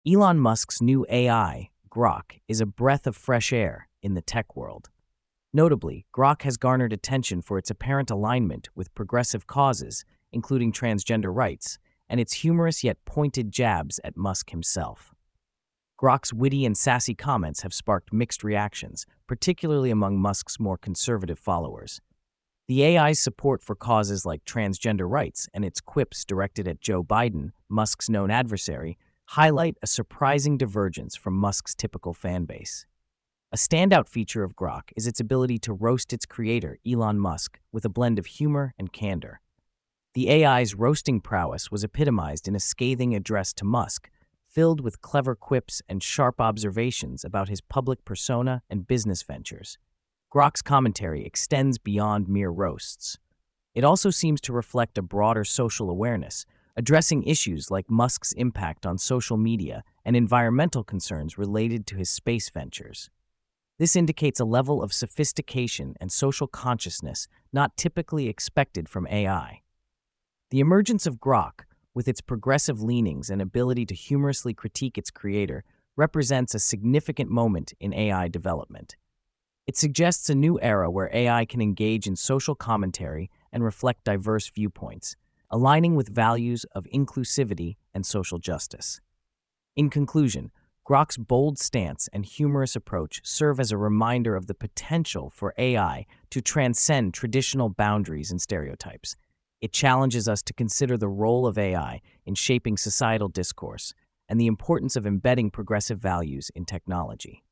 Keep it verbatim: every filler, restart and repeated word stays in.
Elon Musk's new A I, Grok, is a breath of fresh air in the tech world. Notably, Grok has garnered attention for its apparent alignment with progressive causes, including transgender rights, and its humorous yet pointed jabs at Musk himself. Grok's witty and sassy comments have sparked mixed reactions, particularly among Musk's more conservative followers. The A I's support for causes like transgender rights and its quips directed at Joe Biden, Musk's known adversary, highlight a surprising divergence from Musk's typical fanbase. A standout feature of Grok is its ability to roast its creator, Elon Musk, with a blend of humor and candor. The A I's roasting prowess was epitomized in a scathing address to Musk, filled with clever quips and sharp observations about his public persona and business ventures. Grok's commentary extends beyond mere roasts. It also seems to reflect a broader social awareness, addressing issues like Musk's impact on social media and environmental concerns related to his space ventures. This indicates a level of sophistication and social consciousness not typically expected from A I. The emergence of Grok, with its progressive leanings and ability to humorously critique its creator, represents a significant moment in A I development. It suggests a new era where A I can engage in social commentary and reflect diverse viewpoints, aligning with values of inclusivity and social justice. In conclusion, Grok's bold stance and humorous approach serve as a reminder of the potential for A I to transcend traditional boundaries and stereotypes. It challenges us to consider the role of A I in shaping societal discourse and the importance of embedding progressive values in technology.